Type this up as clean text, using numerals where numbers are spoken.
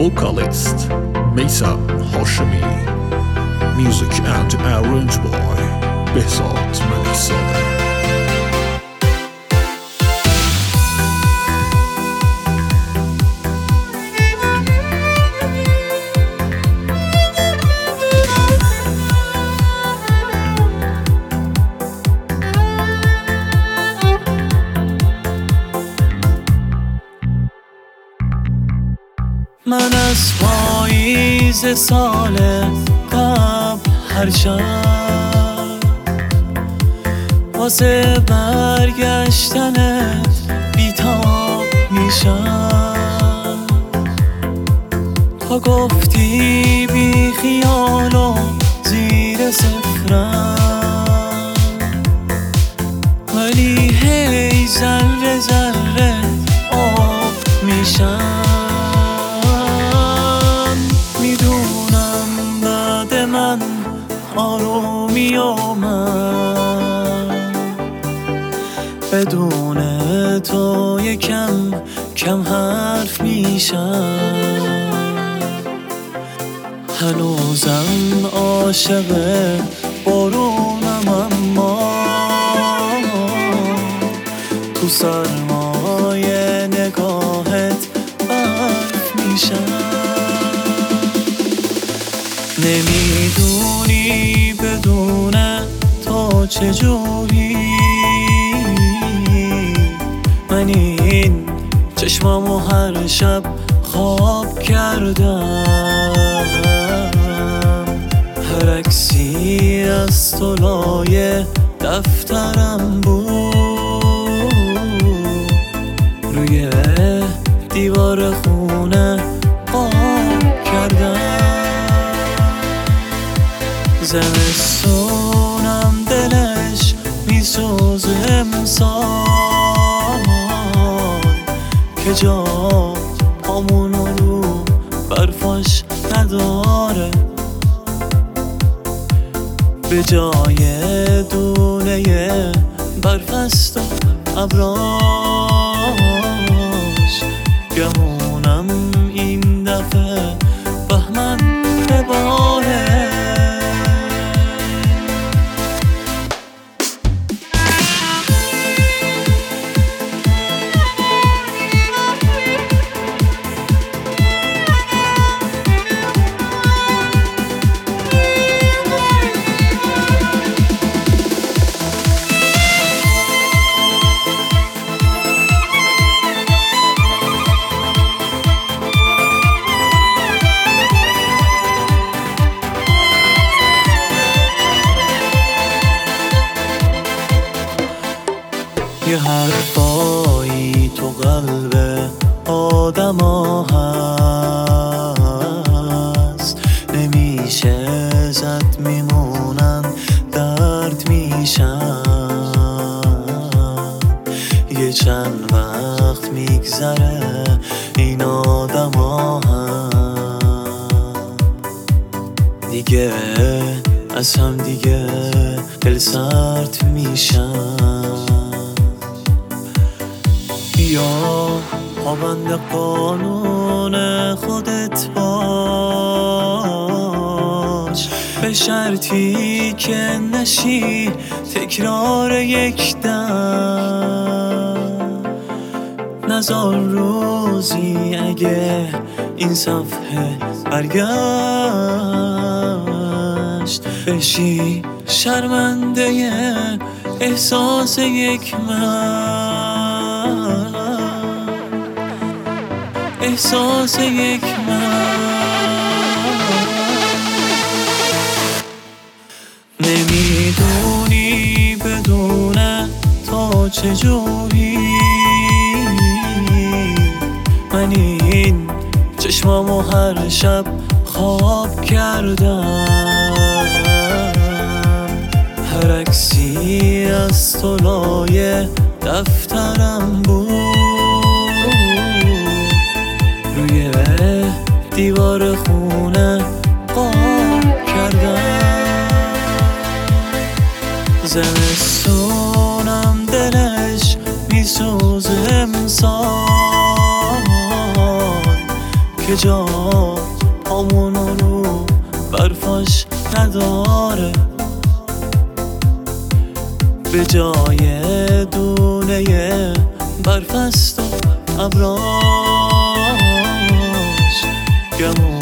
vocalist Meysam Hashemi. Music and arranged by Behzad Maliksade. من از پاییز سال قبل هر شب واسه برگشتنت بیتاب میشم. تا گفتی بی خیال و زیر صفرم، ولی هی ذره ذره آب میشم. آرومی و من بدون تو یکم کم حرف میشم. هنوزم عاشق بارونم، اما تو سرمای نگاهت برف میشم. نمیدونی بدون تو چجوری من این چشمامو هر شب خواب کردم. هر عکسی از تو لایه دفترم بود، روی دیوار خونه قاب کردم. زمستونم دلش میسوزه امسال که جا پامونو رو برفاش نداره. به جای دونه برف است و ابراش، گمونم این دفعه بهمن بباره. یه حرفایی تو قلب آدم ها هست، نمیشه زد میمونن درد میشن. یه چند وقت میگذره این آدم ها هم دیگه از هم دیگه دل سرد میشن. یا پابند قانون خودت باش، به شرطی که نشی تکرار یک دم. نزار روزی اگه این صفحه برگشت بشی شرمنده احساس یک من، احساس یک من. نمیدونی بدون تو چجوری من این چشمامو هر شب خواب کردم. هر عکسی از تو لایه دفترم بود، روی دیوار خونه قاب کردم. زمستونم دلش میسوزه امسال که جا پامونو رو برفاش نداره، به جای دونه برفست و ابراش گمون